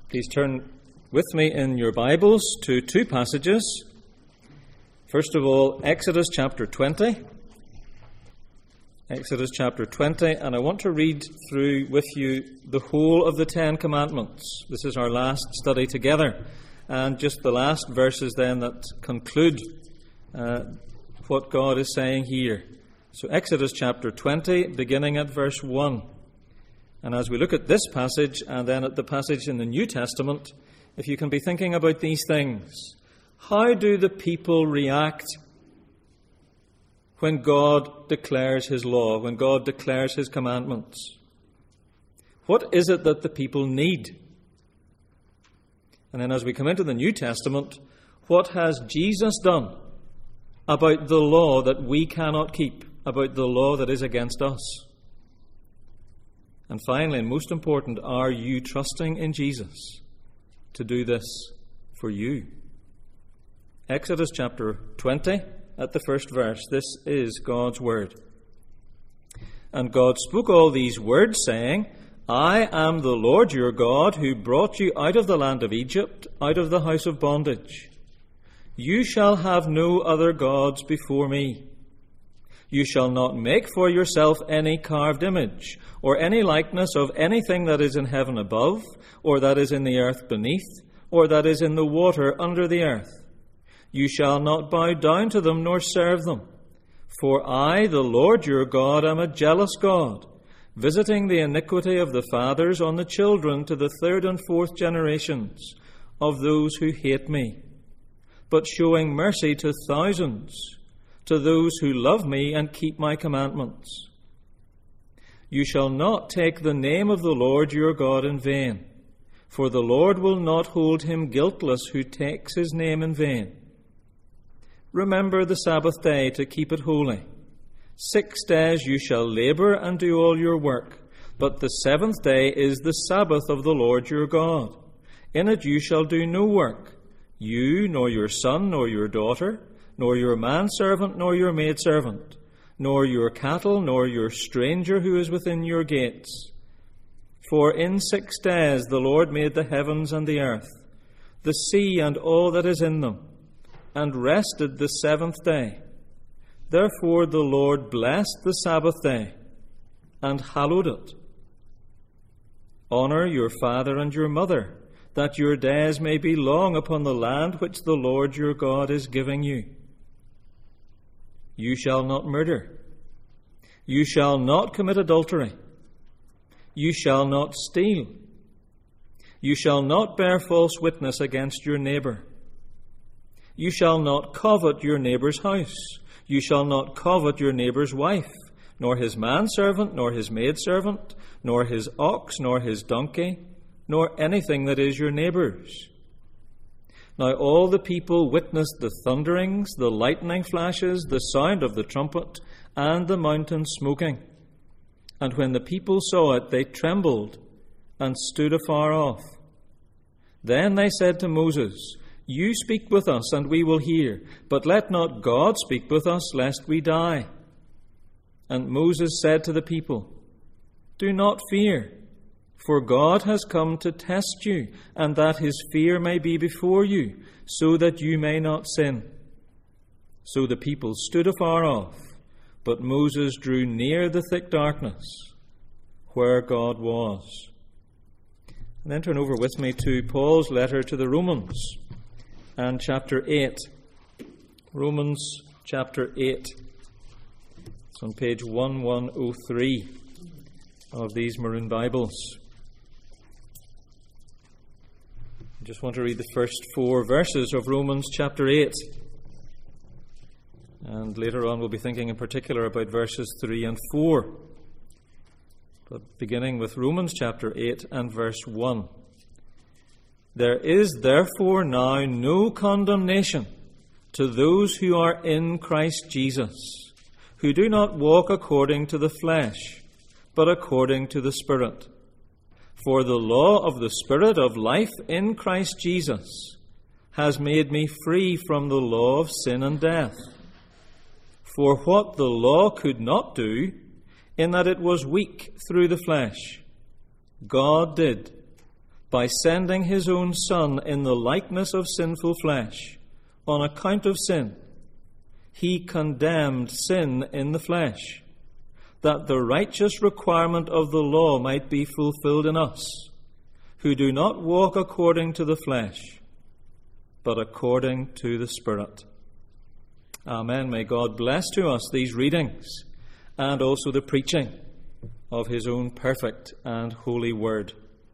Please turn with me in your Bibles to two passages. First of all, Exodus chapter 20. Exodus chapter 20, and I want to read through with you the whole of the Ten Commandments. This is our last study together, and just the last verses then that conclude what God is saying here. So Exodus chapter 20, beginning at verse 1. And as we look at this passage and then at the passage in the New Testament, if you can be thinking about these things, how do the people react when God declares His law, when God declares His commandments? What is it that the people need? And then as we come into the New Testament, what has Jesus done about the law that we cannot keep, about the law that is against us? And finally, and most important, are you trusting in Jesus to do this for you? Exodus chapter 20, at the first verse, this is God's word. And God spoke all these words, saying, I am the Lord your God, who brought you out of the land of Egypt, out of the house of bondage. You shall have no other gods before me. You shall not make for yourself any carved image, or any likeness of anything that is in heaven above, or that is in the earth beneath, or that is in the water under the earth. You shall not bow down to them nor serve them. For I, the Lord your God, am a jealous God, visiting the iniquity of the fathers on the children to the third and fourth generations of those who hate me, but showing mercy to thousands, to those who love me and keep my commandments. You shall not take the name of the Lord your God in vain, for the Lord will not hold him guiltless who takes his name in vain. Remember the Sabbath day to keep it holy. 6 days you shall labor and do all your work, but the seventh day is the Sabbath of the Lord your God. In it you shall do no work, you, nor your son, nor your daughter, nor your manservant, nor your maidservant, nor your cattle, nor your stranger who is within your gates. For in 6 days the Lord made the heavens and the earth, the sea and all that is in them, and rested the seventh day. Therefore the Lord blessed the Sabbath day, and hallowed it. Honor your father and your mother, that your days may be long upon the land which the Lord your God is giving you. You shall not murder. You shall not commit adultery. You shall not steal. You shall not bear false witness against your neighbor. You shall not covet your neighbor's house. You shall not covet your neighbor's wife, nor his manservant, nor his maidservant, nor his ox, nor his donkey, nor anything that is your neighbor's. Now all the people witnessed the thunderings, the lightning flashes, the sound of the trumpet, and the mountain smoking. And when the people saw it, they trembled and stood afar off. Then they said to Moses, You speak with us, and we will hear, but let not God speak with us, lest we die. And Moses said to the people, Do not fear, for God has come to test you, and that his fear may be before you, so that you may not sin. So the people stood afar off, but Moses drew near the thick darkness, where God was. And then turn over with me to Paul's letter to the Romans, and chapter 8. Romans chapter 8. It's on page 1103 of these maroon Bibles. I just want to read the first 4 verses of Romans chapter 8. And later on we'll be thinking in particular about verses 3 and 4. But beginning with Romans chapter 8 and verse 1. There is therefore now no condemnation to those who are in Christ Jesus, who do not walk according to the flesh, but according to the Spirit. For the law of the Spirit of life in Christ Jesus has made me free from the law of sin and death. For what the law could not do, in that it was weak through the flesh, God did, by sending his own Son in the likeness of sinful flesh, on account of sin, he condemned sin in the flesh, that the righteous requirement of the law might be fulfilled in us, who do not walk according to the flesh, but according to the Spirit. Amen. May God bless to us these readings and also the preaching of his own perfect and holy word.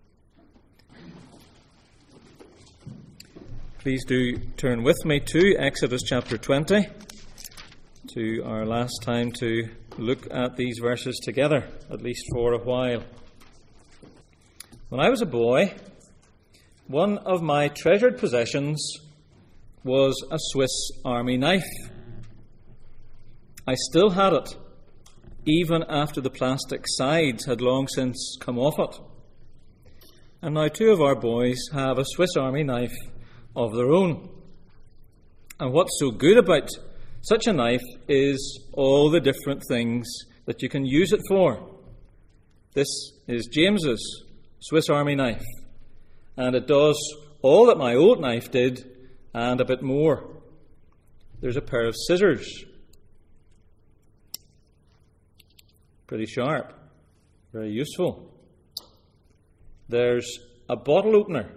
Please do turn with me to Exodus chapter 20, to our last time to look at these verses together, at least for a while. When I was a boy, one of my treasured possessions was a Swiss Army knife. I still had it, even after the plastic sides had long since come off it. And now 2 of our boys have a Swiss Army knife of their own. And what's so good about such a knife is all the different things that you can use it for. This is James's Swiss Army knife, and it does all that my old knife did and a bit more. There's a pair of scissors, pretty sharp, very useful. There's a bottle opener.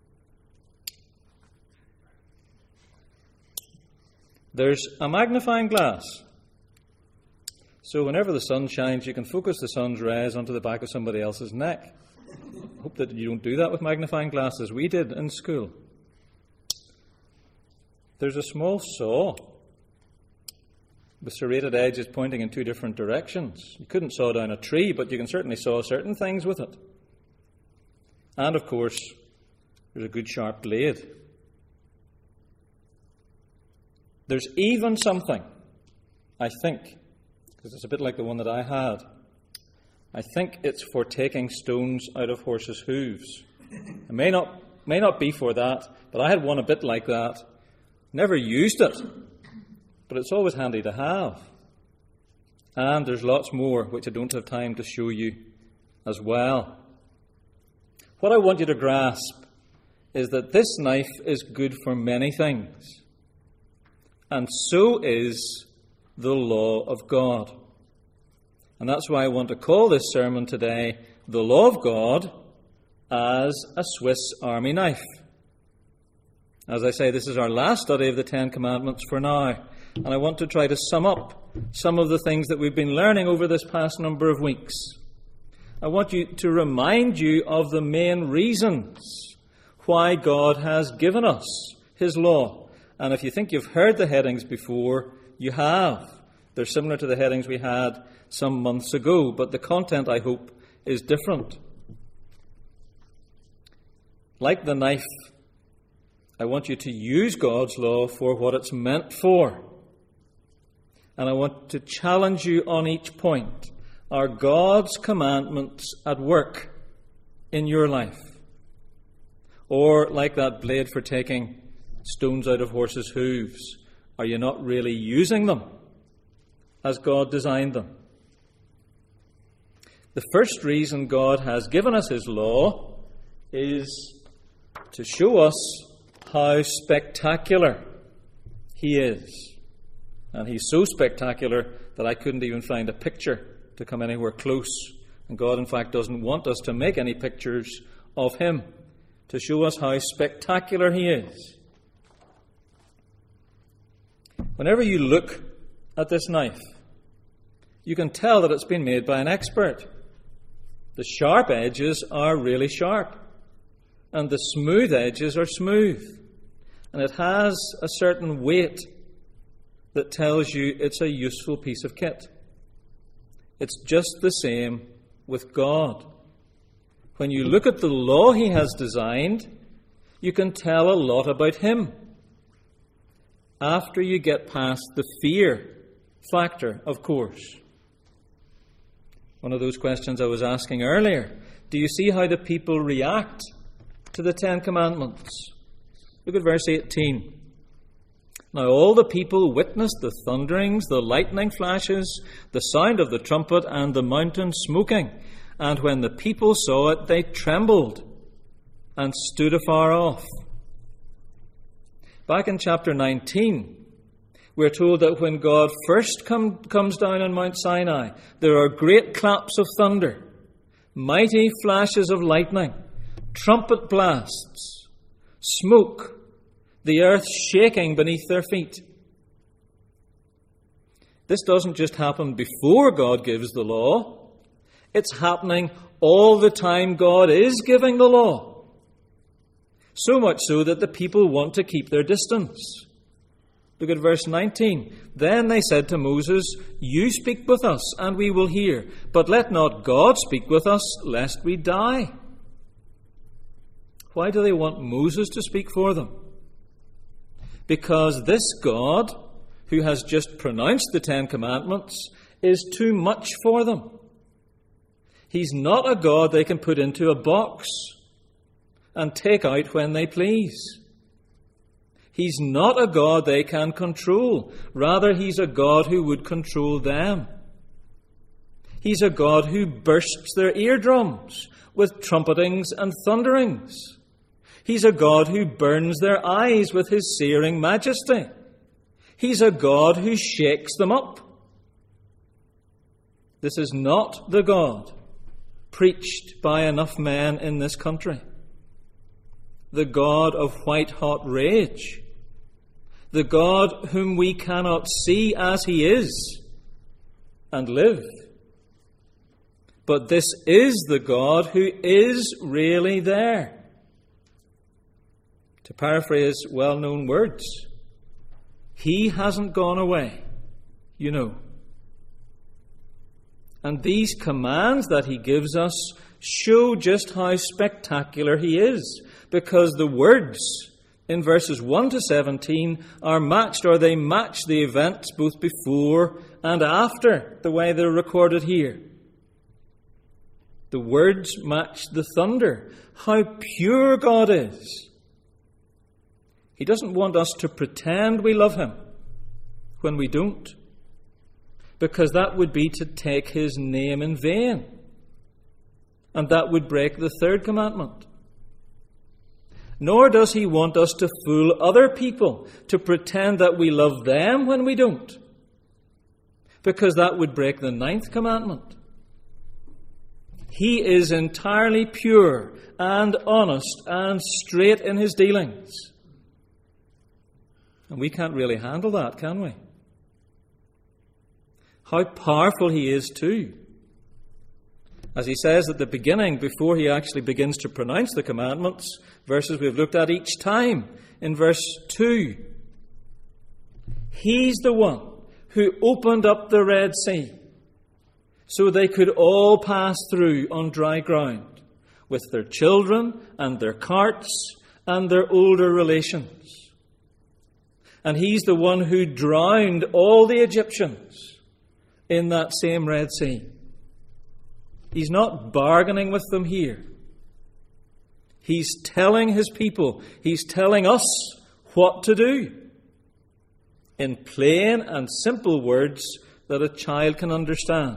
There's a magnifying glass. So whenever the sun shines, you can focus the sun's rays onto the back of somebody else's neck. I hope that you don't do that with magnifying glasses. We did in school. There's a small saw with serrated edges pointing in 2 different directions. You couldn't saw down a tree, but you can certainly saw certain things with it. And of course, there's a good sharp blade. There's even something, I think, because it's a bit like the one that I had. I think it's for taking stones out of horses' hooves. It may not be for that, but I had one a bit like that. Never used it, but it's always handy to have. And there's lots more which I don't have time to show you as well. What I want you to grasp is that this knife is good for many things. And so is the law of God. And that's why I want to call this sermon today, The Law of God as a Swiss Army Knife. As I say, this is our last study of the 10 Commandments for now. And I want to try to sum up some of the things that we've been learning over this past number of weeks. I want to remind you of the main reasons why God has given us his law. And if you think you've heard the headings before, you have. They're similar to the headings we had some months ago, but the content, I hope, is different. Like the knife, I want you to use God's law for what it's meant for. And I want to challenge you on each point. Are God's commandments at work in your life? Or, like that blade for taking stones out of horses' hooves, are you not really using them as God designed them? The first reason God has given us his law is to show us how spectacular he is. And he's so spectacular that I couldn't even find a picture to come anywhere close. And God, in fact, doesn't want us to make any pictures of him, to show us how spectacular he is. Whenever you look at this knife, you can tell that it's been made by an expert. The sharp edges are really sharp, and the smooth edges are smooth. And it has a certain weight that tells you it's a useful piece of kit. It's just the same with God. When you look at the law he has designed, you can tell a lot about him. After you get past the fear factor, of course. One of those questions I was asking earlier. Do you see how the people react to the 10 Commandments? Look at verse 18. Now all the people witnessed the thunderings, the lightning flashes, the sound of the trumpet, and the mountain smoking. And when the people saw it, they trembled and stood afar off. Back in chapter 19, we're told that when God first comes down on Mount Sinai, there are great claps of thunder, mighty flashes of lightning, trumpet blasts, smoke, the earth shaking beneath their feet. This doesn't just happen before God gives the law. It's happening all the time God is giving the law. So much so that the people want to keep their distance. Look at verse 19. Then they said to Moses, "You speak with us, and we will hear. But let not God speak with us, lest we die." Why do they want Moses to speak for them? Because this God, who has just pronounced the Ten Commandments, is too much for them. He's not a God they can put into a box and take out when they please. He's not a God they can control. Rather, he's a God who would control them. He's a God who bursts their eardrums with trumpetings and thunderings. He's a God who burns their eyes with his searing majesty. He's a God who shakes them up. This is not the God preached by enough men in this country. The God of white-hot rage. The God whom we cannot see as he is and live. But this is the God who is really there. To paraphrase well-known words, he hasn't gone away, you know. And these commands that he gives us show just how spectacular he is, because the words in verses 1 to 17 are matched, or they match the events both before and after the way they're recorded here. The words match the thunder. How pure God is. He doesn't want us to pretend we love him when we don't, because that would be to take his name in vain, and that would break the third commandment. Nor does he want us to fool other people, to pretend that we love them when we don't, because that would break the ninth commandment. He is entirely pure and honest and straight in his dealings. And we can't really handle that, can we? How powerful he is too. As he says at the beginning, before he actually begins to pronounce the commandments, verses we've looked at each time, in verse 2, he's the one who opened up the Red Sea so they could all pass through on dry ground with their children and their carts and their older relations. And he's the one who drowned all the Egyptians in that same Red Sea. He's not bargaining with them here. He's telling his people, he's telling us what to do in plain and simple words that a child can understand.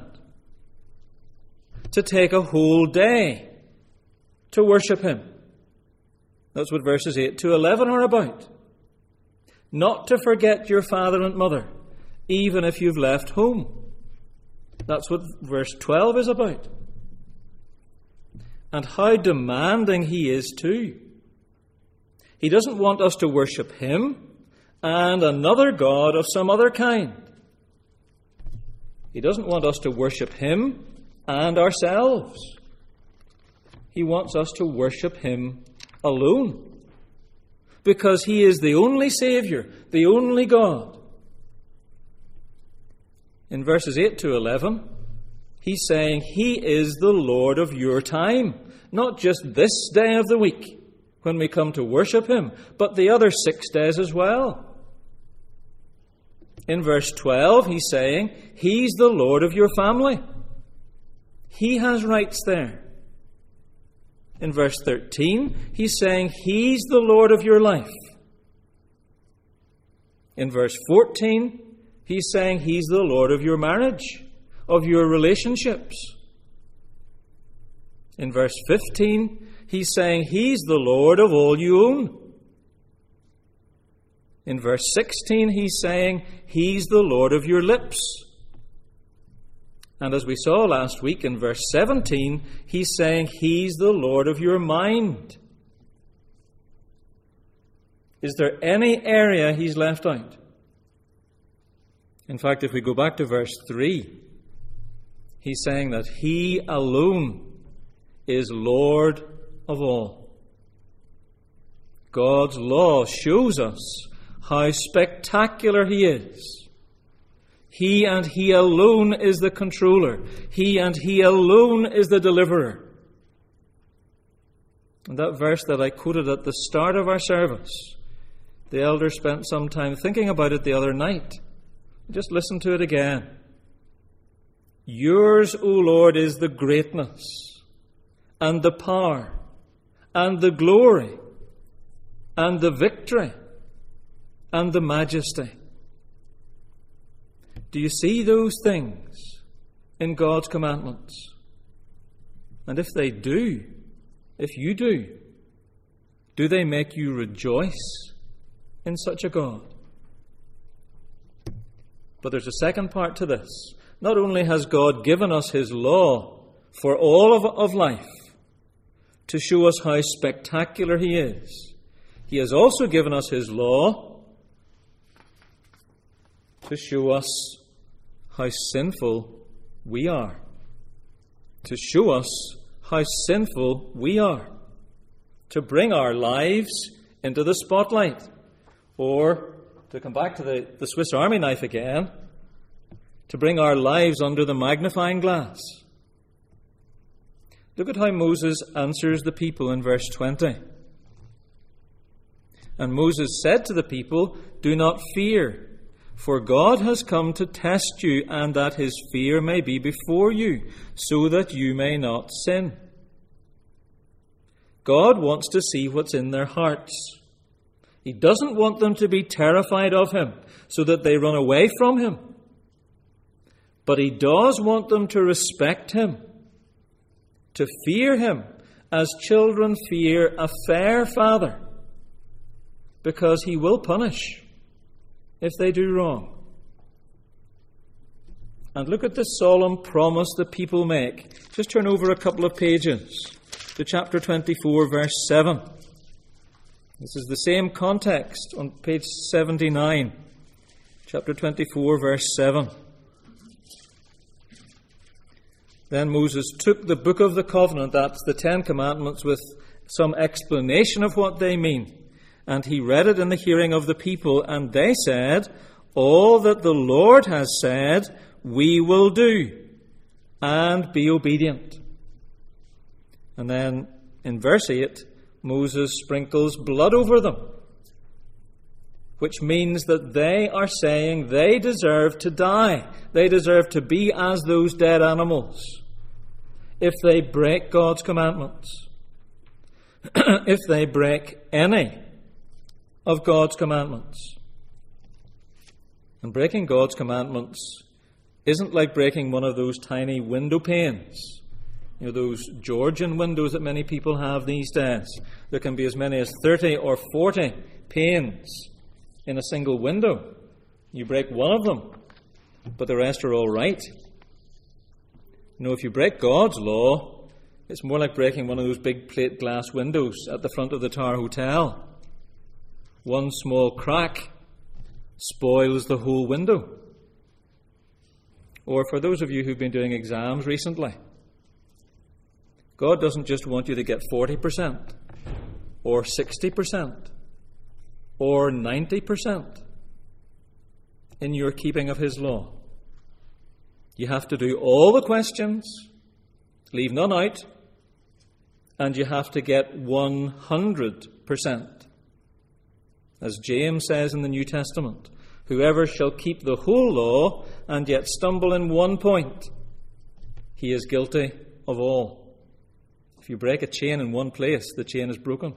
To take a whole day to worship him. That's what verses 8 to 11 are about. Not to forget your father and mother, even if you've left home. That's what verse 12 is about. And how demanding he is too. He doesn't want us to worship him and another god of some other kind. He doesn't want us to worship him and ourselves. He wants us to worship him alone. Because he is the only Saviour, the only God. In verses 8 to 11, he's saying he is the Lord of your time. Not just this day of the week when we come to worship him, but the other 6 days as well. In verse 12, he's saying he's the Lord of your family. He has rights there. In verse 13, he's saying he's the Lord of your life. In verse 14, he's saying he's the Lord of your marriage, of your relationships. In verse 15, He's saying He's the Lord of all you own. In verse 16, He's saying He's the Lord of your lips. And as we saw last week in verse 17, He's saying He's the Lord of your mind. Is there any area He's left out? In fact, if we go back to verse 3, He's saying that He alone is Lord of all. God's law shows us how spectacular He is. He and He alone is the controller. He and He alone is the deliverer. And that verse that I quoted at the start of our service, the elder spent some time thinking about it the other night. Just listen to it again. Yours, O Lord, is the greatness and the power and the glory and the victory and the majesty. Do you see those things in God's commandments? And if they do, if you do they make you rejoice in such a God? But there's a second part to this. Not only has God given us His law for all of life to show us how spectacular He is, He has also given us His law to show us how sinful we are. To show us how sinful we are. To bring our lives into the spotlight. Or, to come back to the Swiss Army knife again, to bring our lives under the magnifying glass. Look at how Moses answers the people in verse 20. And Moses said to the people, "Do not fear, for God has come to test you, and that His fear may be before you, so that you may not sin." God wants to see what's in their hearts. He doesn't want them to be terrified of Him, so that they run away from Him. But He does want them to respect Him, to fear Him as children fear a fair father, because He will punish if they do wrong. And look at the solemn promise the people make. Just turn over a couple of pages to chapter 24, verse 7. This is the same context on page 79. Chapter 24, verse 7. Then Moses took the book of the covenant, that's the Ten Commandments, with some explanation of what they mean. And he read it in the hearing of the people, and they said, "All that the Lord has said, we will do, and be obedient." And then in verse 8, Moses sprinkles blood over them, which means that they are saying they deserve to die. They deserve to be as those dead animals if they break God's commandments. If they break any of God's commandments. And breaking God's commandments isn't like breaking one of those tiny window panes. You know, those Georgian windows that many people have these days. There can be as many as 30 or 40 panes in a single window. You break one of them, but the rest are all right. You know, if you break God's law, it's more like breaking one of those big plate glass windows at the front of the Tower Hotel. One small crack spoils the whole window. Or for those of you who've been doing exams recently, God doesn't just want you to get 40% or 60% or 90% in your keeping of His law. You have to do all the questions, leave none out, and you have to get 100%. As James says in the New Testament, "Whoever shall keep the whole law and yet stumble in one point, he is guilty of all." If you break a chain in one place, the chain is broken.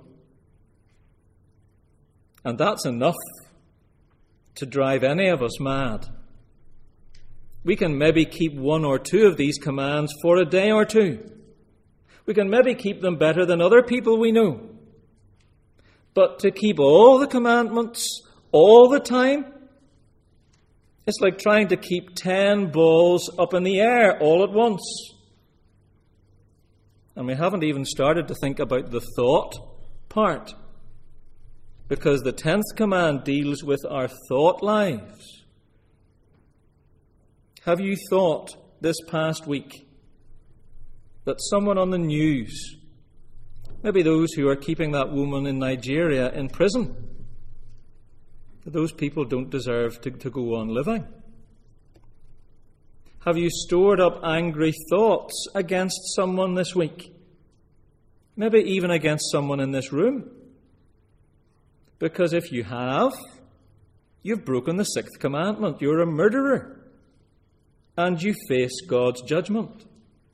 And that's enough to drive any of us mad. We can maybe keep one or two of these commands for a day or two. We can maybe keep them better than other people we know. But to keep all the commandments all the time, it's like trying to keep 10 balls up in the air all at once. And we haven't even started to think about the thought part, because the 10th command deals with our thought lives. Have you thought this past week that someone on the news, maybe those who are keeping that woman in Nigeria in prison, that those people don't deserve to go on living? Have you stored up angry thoughts against someone this week? Maybe even against someone in this room? Because if you have, you've broken the 6th commandment. You're a murderer. And you face God's judgment.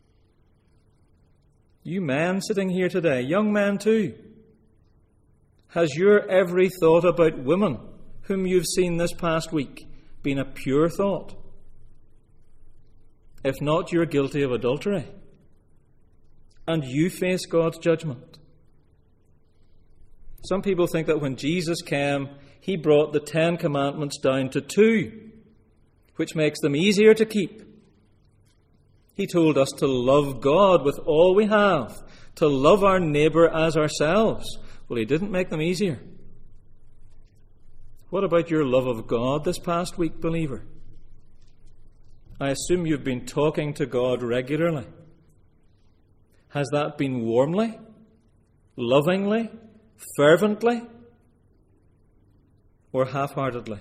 You men sitting here today, young men too, has your every thought about women whom you've seen this past week been a pure thought? If not, you're guilty of adultery. And you face God's judgment. Some people think that when Jesus came, he brought the 10 commandments down to 2, which makes them easier to keep. He told us to love God with all we have, to love our neighbour as ourselves. Well, he didn't make them easier. What about your love of God this past week, believer? I assume you've been talking to God regularly. Has that been warmly, lovingly, fervently, or half-heartedly?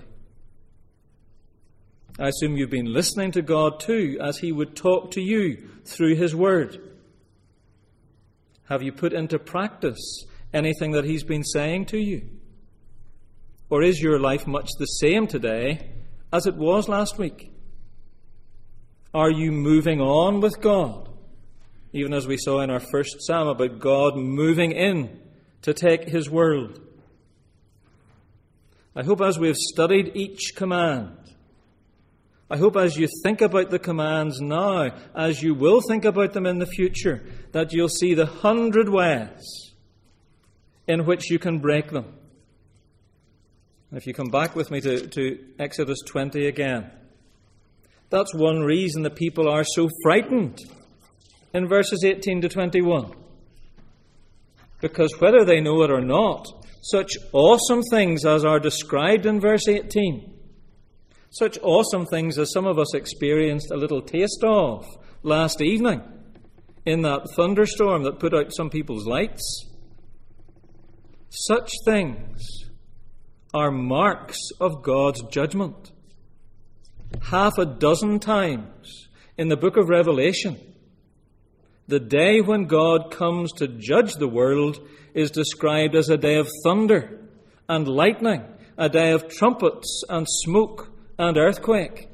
I assume you've been listening to God too, as he would talk to you through his word. Have you put into practice anything that he's been saying to you? Or is your life much the same today as it was last week? Are you moving on with God? Even as we saw in our first psalm about God moving in to take his world. I hope as we have studied each command, I hope as you think about the commands now, as you will think about them in the future, that you'll see the 100 ways in which you can break them. If you come back with me to Exodus 20 again, that's one reason the people are so frightened in verses 18 to 21. Because whether they know it or not, such awesome things as are described in verse 18, such awesome things as some of us experienced a little taste of last evening in that thunderstorm that put out some people's lights, such things are marks of God's judgment. 6 times in the book of Revelation, the day when God comes to judge the world is described as a day of thunder and lightning, a day of trumpets and smoke and earthquake.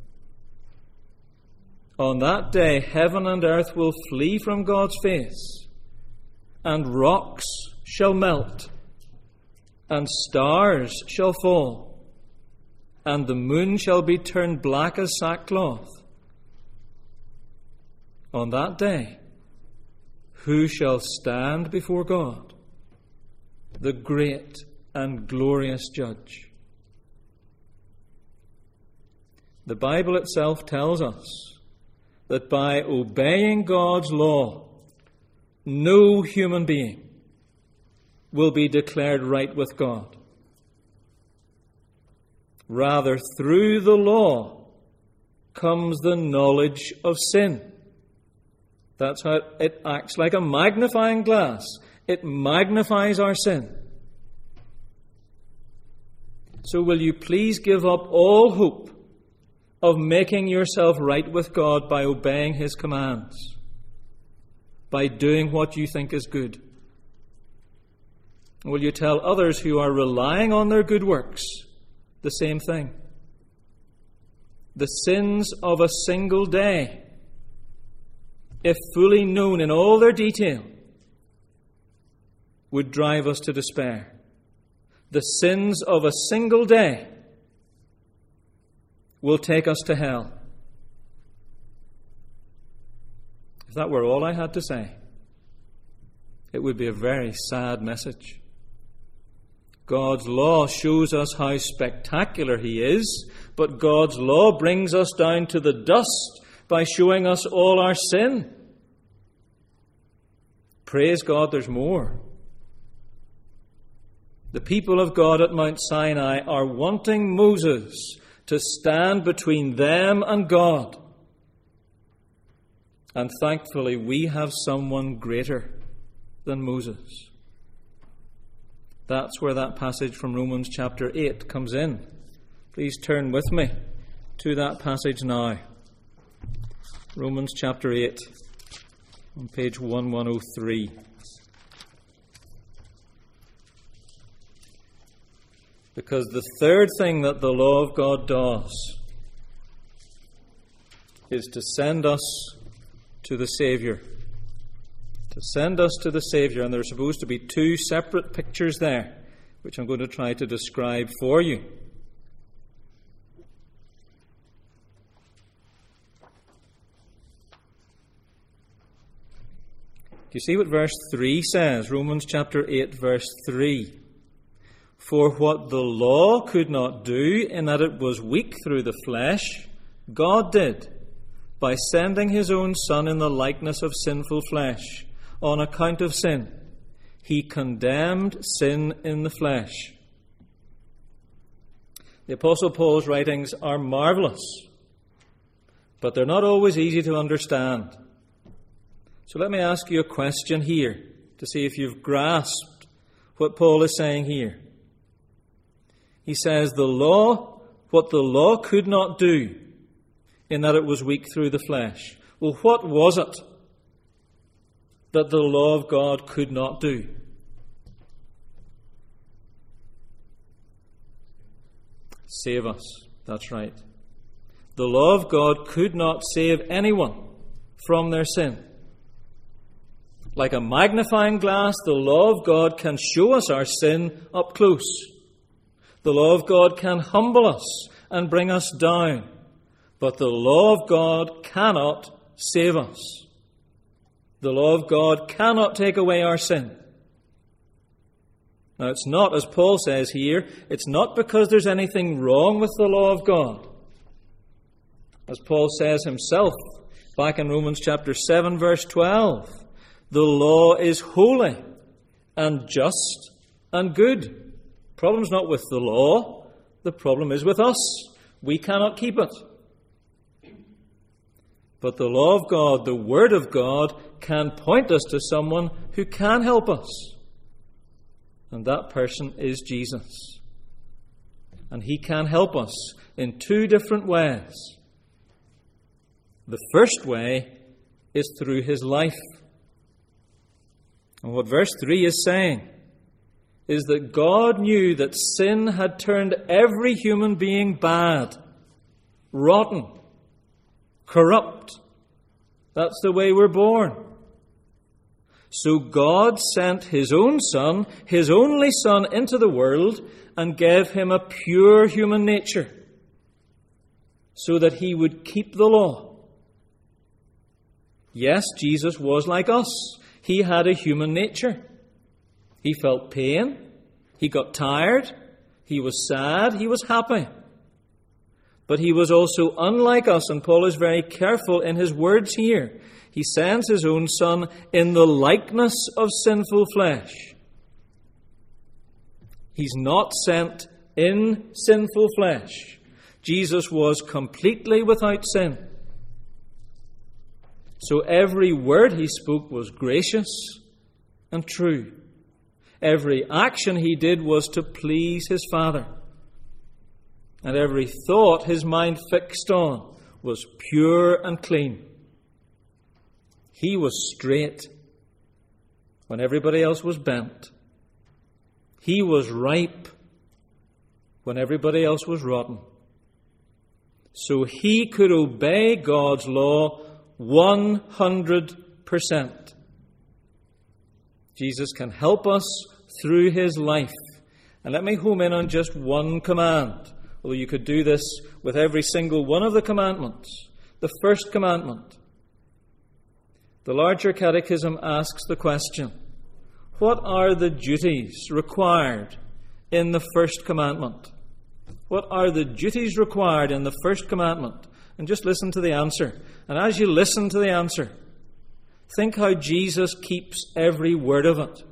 On that day, heaven and earth will flee from God's face, and rocks shall melt, and stars shall fall, and the moon shall be turned black as sackcloth. On that day, who shall stand before God, the great and glorious judge? The Bible itself tells us that by obeying God's law, no human being will be declared right with God. Rather, through the law comes the knowledge of sin. That's how it acts like a magnifying glass. It magnifies our sin. So will you please give up all hope of making yourself right with God by obeying his commands, by doing what you think is good? Will you tell others who are relying on their good works the same thing? The sins of a single day, if fully known in all their detail, would drive us to despair. The sins of a single day will take us to hell. If that were all I had to say, it would be a very sad message. God's law shows us how spectacular He is, but God's law brings us down to the dust by showing us all our sin. Praise God, there's more. The people of God at Mount Sinai are wanting Moses to stand between them and God. And thankfully, we have someone greater than Moses. That's where that passage from Romans chapter 8 comes in. Please turn with me to that passage now. Romans chapter 8, on page 1103. Because the third thing that the law of God does is to send us to the Saviour. To send us to the Saviour. And there are supposed to be two separate pictures there, which I'm going to try to describe for you. Do you see what verse 3 says? Romans chapter 8, verse 3. For what the law could not do, in that it was weak through the flesh, God did, by sending His own Son in the likeness of sinful flesh, on account of sin. He condemned sin in the flesh. The Apostle Paul's writings are marvellous, but they're not always easy to understand. So let me ask you a question here to see if you've grasped what Paul is saying here. He says what the law could not do, in that it was weak through the flesh. Well, what was it that the law of God could not do? Save us. That's right. The law of God could not save anyone from their sin. Like a magnifying glass, the law of God can show us our sin up close. The law of God can humble us and bring us down. But the law of God cannot save us. The law of God cannot take away our sin. Now, it's not, as Paul says here, it's not because there's anything wrong with the law of God. As Paul says himself, back in Romans chapter 7, verse 12, the law is holy and just and good. The problem's not with the law, the problem is with us. We cannot keep it. But the law of God, the Word of God, can point us to someone who can help us. And that person is Jesus. And He can help us in two different ways. The first way is through His life. And what verse 3 is saying is that God knew that sin had turned every human being bad, rotten, corrupt. That's the way we're born. So God sent His own Son, His only Son, into the world and gave Him a pure human nature so that He would keep the law. Yes, Jesus was like us. He had a human nature. He felt pain. He got tired. He was sad. He was happy. But He was also unlike us, and Paul is very careful in his words here. He sends His own Son in the likeness of sinful flesh. He's not sent in sinful flesh. Jesus was completely without sin. So every word He spoke was gracious and true. Every action He did was to please His Father. And every thought His mind fixed on was pure and clean. He was straight when everybody else was bent. He was ripe when everybody else was rotten. So He could obey God's law 100%. Jesus can help us through His life. And let me home in on just one command, although you could do this with every single one of the commandments. The first commandment. The larger catechism asks the question, What are the duties required in the first commandment? What are the duties required in the first commandment? And just listen to the answer. And as you listen to the answer, think how Jesus keeps every word of it.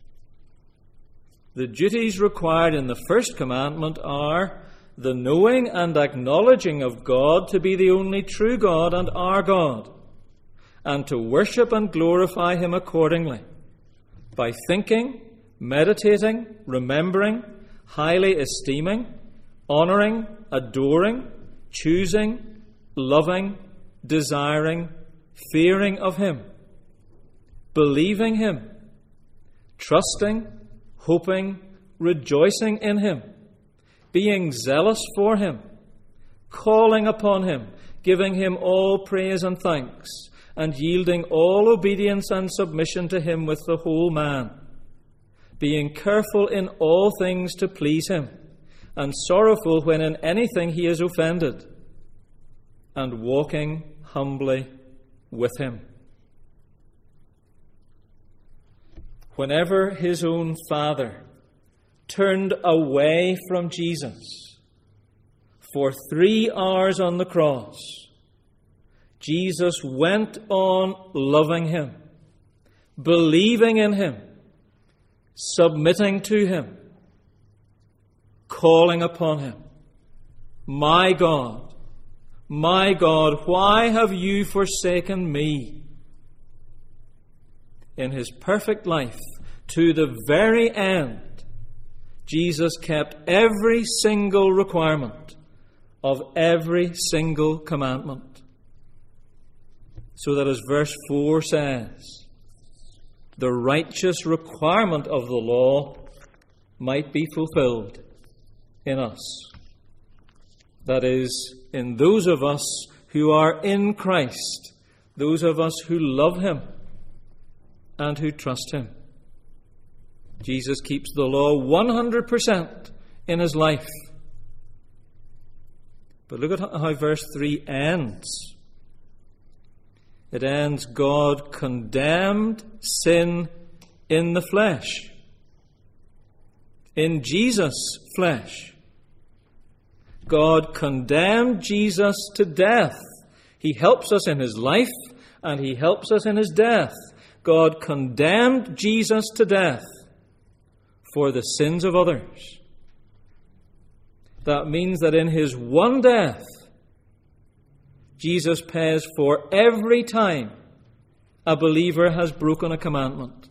The duties required in the first commandment are the knowing and acknowledging of God to be the only true God and our God, and to worship and glorify Him accordingly, by thinking, meditating, remembering, highly esteeming, honouring, adoring, choosing, loving, desiring, fearing of Him, believing Him, trusting, hoping, rejoicing in Him, being zealous for Him, calling upon Him, giving Him all praise and thanks, and yielding all obedience and submission to Him with the whole man, being careful in all things to please Him, and sorrowful when in anything He is offended, and walking humbly with Him. Whenever His own Father turned away from Jesus for 3 hours on the cross, Jesus went on loving Him, believing in Him, submitting to Him, calling upon Him. My God, why have you forsaken me? In His perfect life, to the very end, Jesus kept every single requirement of every single commandment. So that, as verse 4 says, the righteous requirement of the law might be fulfilled in us. That is, in those of us who are in Christ, those of us who love Him and who trust Him. Jesus keeps the law 100% in His life. But look at how verse 3 ends. It ends, God condemned sin in the flesh. In Jesus' flesh. God condemned Jesus to death. He helps us in His life and He helps us in His death. God condemned Jesus to death for the sins of others. That means that in His one death, Jesus pays for every time a believer has broken a commandment.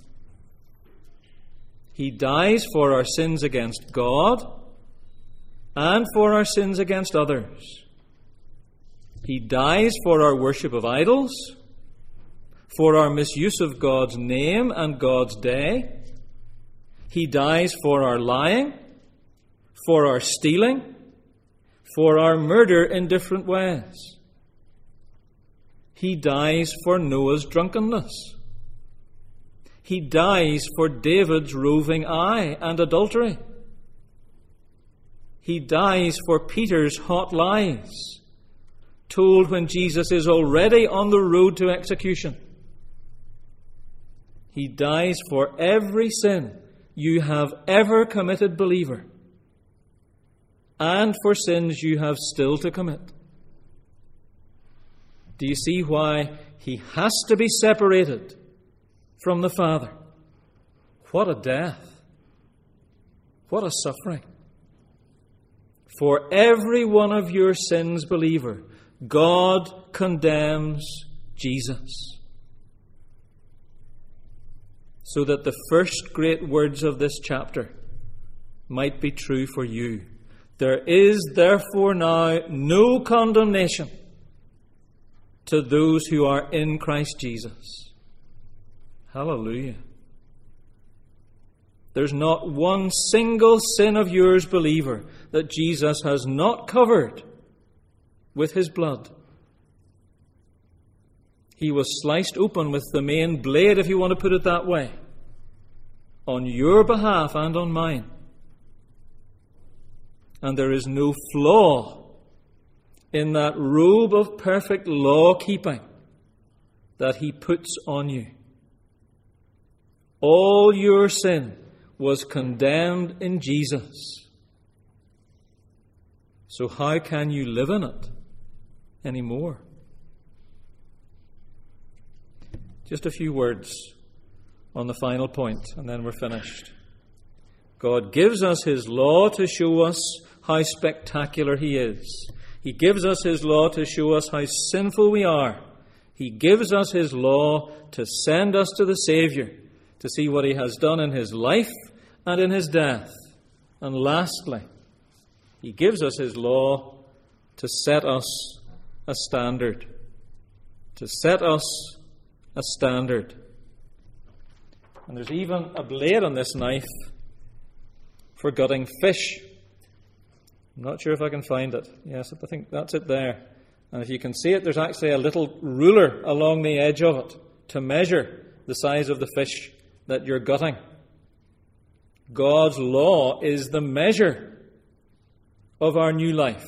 He dies for our sins against God and for our sins against others. He dies for our worship of idols, for our misuse of God's name and God's day. He dies for our lying, for our stealing, for our murder in different ways. He dies for Noah's drunkenness. He dies for David's roving eye and adultery. He dies for Peter's hot lies, told when Jesus is already on the road to execution. He dies for every sin you have ever committed, believer, and for sins you have still to commit. Do you see why He has to be separated from the Father? What a death! What a suffering! For every one of your sins, believer, God condemns Jesus. So that the first great words of this chapter might be true for you. There is therefore now no condemnation to those who are in Christ Jesus. Hallelujah. There's not one single sin of yours, believer, that Jesus has not covered with His blood. He was sliced open with the main blade, if you want to put it that way, on your behalf and on mine. And there is no flaw in that robe of perfect law-keeping that He puts on you. All your sin was condemned in Jesus. So how can you live in it anymore? Just a few words on the final point, and then we're finished. God gives us His law to show us how spectacular He is. He gives us His law to show us how sinful we are. He gives us His law to send us to the Saviour, to see what He has done in His life and in His death. And lastly, He gives us His law to set us a standard. To set us a standard. And there's even a blade on this knife for gutting fish. I'm not sure if I can find it. Yes, I think that's it there. And if you can see it, there's actually a little ruler along the edge of it to measure the size of the fish that you're gutting. God's law is the measure of our new life.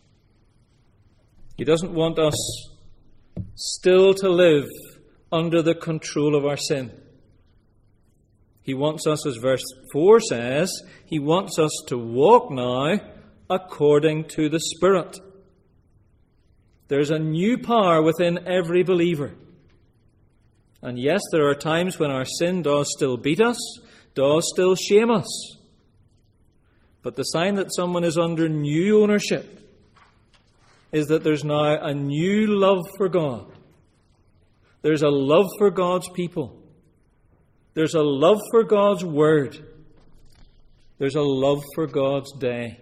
He doesn't want us still to live under the control of our sin. He wants us, as verse 4 says, He wants us to walk now according to the Spirit. There's a new power within every believer. And yes, there are times when our sin does still beat us, does still shame us. But the sign that someone is under new ownership is that there's now a new love for God. There's a love for God's people. There's a love for God's Word. There's a love for God's day.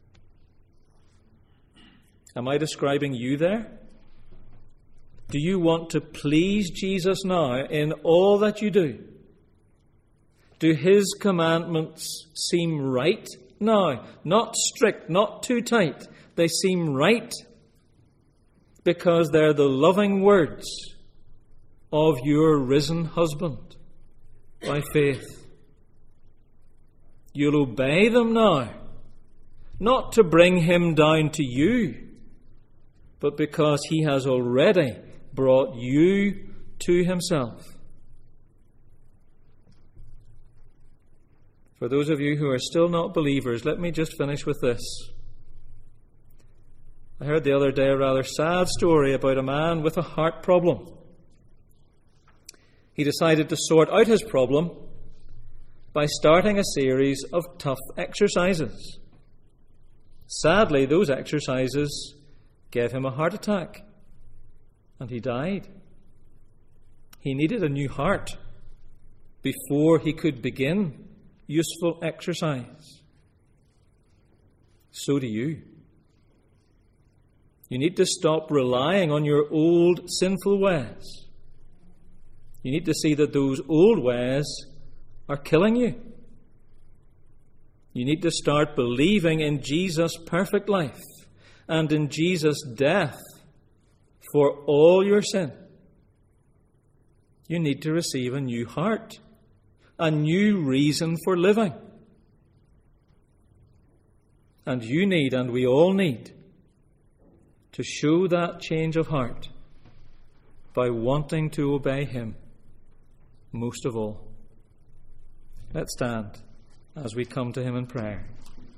Am I describing you there? Do you want to please Jesus now in all that you do? Do His commandments seem right now? Not strict, not too tight. They seem right because they're the loving words of your risen husband by faith. You'll obey them now, not to bring Him down to you, but because He has already brought you to Himself. For those of you who are still not believers, let me just finish with this. I heard the other day a rather sad story about a man with a heart problem. He decided to sort out his problem by starting a series of tough exercises. Sadly, those exercises gave him a heart attack, and he died. He needed a new heart before he could begin useful exercise. So do you. You need to stop relying on your old sinful ways. You need to see that those old ways are killing you. You need to start believing in Jesus' perfect life and in Jesus' death for all your sin. You need to receive a new heart, a new reason for living. And you need, and we all need, to show that change of heart by wanting to obey Him most of all. Let's stand as we come to Him in prayer.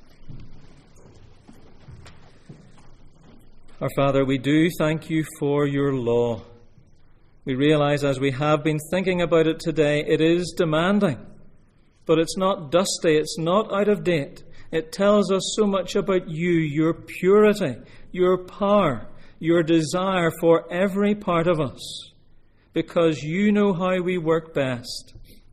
Our Father, we do thank You for Your law. We realize as we have been thinking about it today, it is demanding, but it's not dusty, it's not out of date. It tells us so much about You, Your purity, Your power, Your desire for every part of us, because You know how we work best.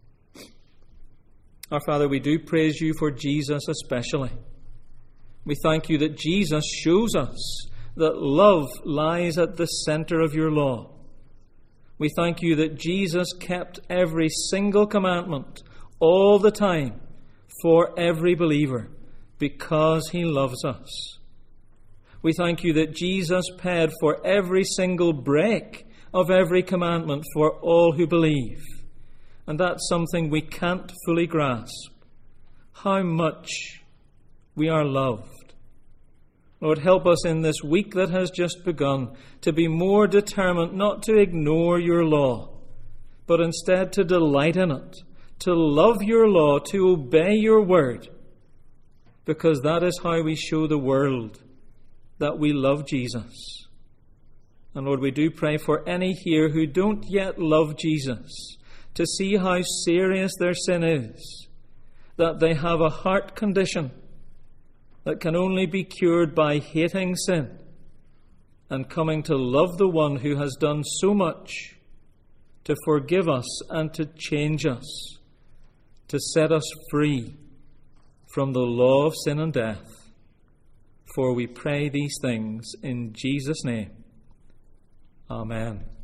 Our Father, we do praise You for Jesus especially. We thank You that Jesus shows us that love lies at the center of Your law. We thank You that Jesus kept every single commandment all the time for every believer because He loves us. We thank You that Jesus paid for every single break of every commandment for all who believe. And that's something we can't fully grasp, how much we are loved. Lord, help us in this week that has just begun to be more determined not to ignore Your law, but instead to delight in it, to love your law, to obey your word, because that is how we show the world that we love Jesus. And Lord, we do pray for any here who don't yet love Jesus, to see how serious their sin is, that they have a heart condition that can only be cured by hating sin and coming to love the one who has done so much to forgive us and to change us, to set us free from the law of sin and death. For we pray these things in Jesus' name. Amen.